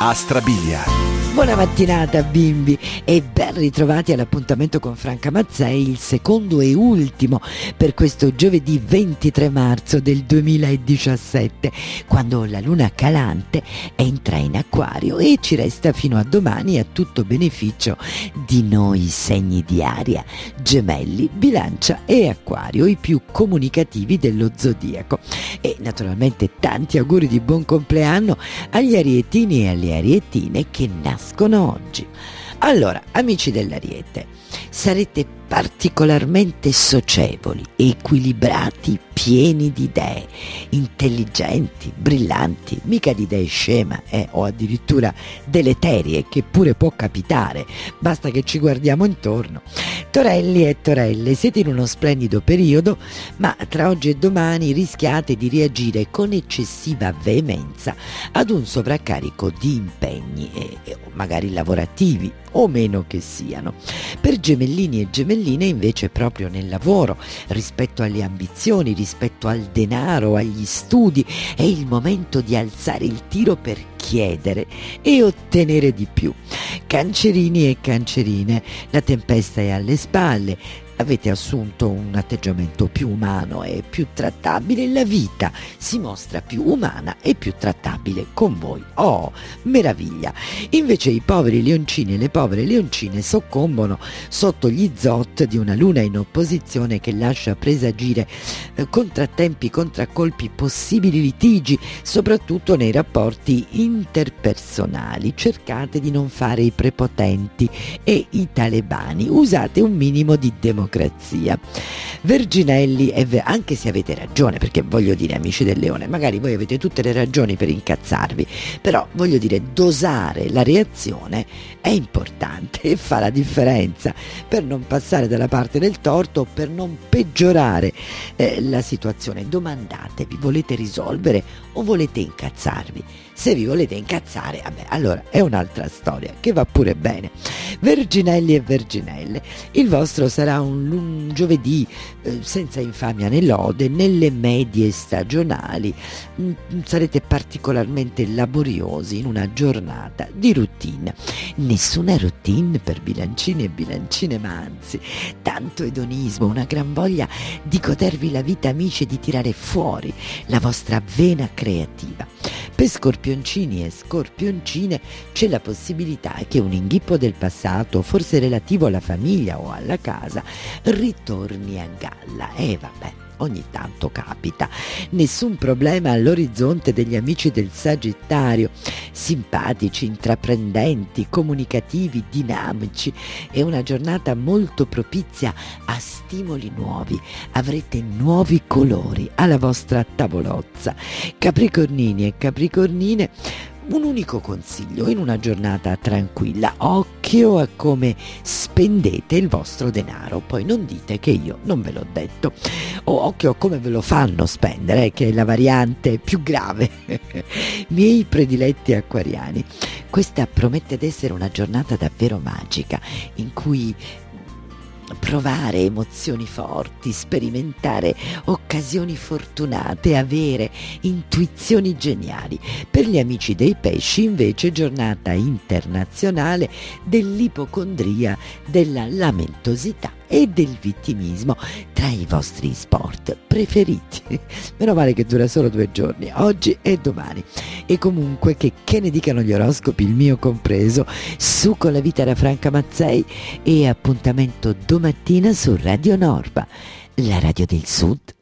a Strabilia. Buona mattinata bimbi e ben ritrovati all'appuntamento con Franca Mazzei, il secondo e ultimo per questo giovedì 23 marzo del 2017, quando la luna calante entra in Acquario e ci resta fino a domani a tutto beneficio di noi segni di aria, Gemelli, Bilancia e Acquario, i più comunicativi dello zodiaco. E naturalmente tanti auguri di buon compleanno agli arietini e alle ariettine che nascono oggi. Allora, amici dell'Ariete, sarete particolarmente socievoli, equilibrati, pieni di idee, intelligenti, brillanti, mica di idee scema o addirittura deleterie, che pure può capitare, basta che ci guardiamo intorno. Torelli e Torelle, siete in uno splendido periodo, ma tra oggi e domani rischiate di reagire con eccessiva veemenza ad un sovraccarico di impegni, magari lavorativi o meno che siano. Per gemellini e gemelline invece proprio nel lavoro, rispetto alle ambizioni, rispetto al denaro, agli studi, è il momento di alzare il tiro per chiedere e ottenere di più. Cancerini e cancerine, la tempesta è alle spalle, avete assunto un atteggiamento più umano e più trattabile, la vita si mostra più umana e più trattabile con voi. Oh, meraviglia! Invece i poveri leoncini e le povere leoncine soccombono sotto gli zot di una luna in opposizione che lascia presagire contrattempi, contraccolpi, possibili litigi, soprattutto nei rapporti interpersonali. Cercate di non fare i prepotenti e i talebani, usate un minimo di democrazia. Verginelli, anche se avete ragione, perché voglio dire, amici del Leone, magari voi avete tutte le ragioni per incazzarvi, però voglio dire, dosare la reazione è importante e fa la differenza per non passare dalla parte del torto o per non peggiorare la situazione. Domandatevi, volete risolvere o volete incazzarvi? Se vi volete incazzare, allora è un'altra storia che va pure bene. Verginelli e verginelle, il vostro sarà un giovedì senza infamia né lode, nelle medie stagionali. Sarete particolarmente laboriosi in una giornata di routine. Nessuna routine per bilancini e bilancine, ma anzi tanto edonismo, una gran voglia di godervi la vita, amici, e di tirare fuori la vostra vena creativa. Per scorpioncini e scorpioncine c'è la possibilità che un inghippo del passato, forse relativo alla famiglia o alla casa, ritorni a galla. Ogni tanto capita. Nessun problema all'orizzonte degli amici del Sagittario, simpatici, intraprendenti, comunicativi, dinamici. È una giornata molto propizia a stimoli nuovi. Avrete nuovi colori alla vostra tavolozza. Capricornini e capricornine, un unico consiglio in una giornata tranquilla: occhio a come spendete il vostro denaro, poi non dite che io non ve l'ho detto, o occhio a come ve lo fanno spendere, che è la variante più grave. Miei prediletti acquariani, questa promette d'essere una giornata davvero magica, in cui provare emozioni forti, sperimentare occasioni fortunate, avere intuizioni geniali. Per gli amici dei pesci invece giornata internazionale dell'ipocondria, della lamentosità e del vittimismo tra i vostri sport preferiti. Meno male che dura solo 2 giorni, oggi e domani. E comunque che ne dicano gli oroscopi, il mio compreso, su con la vita da Franca Mazzei, e appuntamento domattina su Radio Norba, la radio del Sud.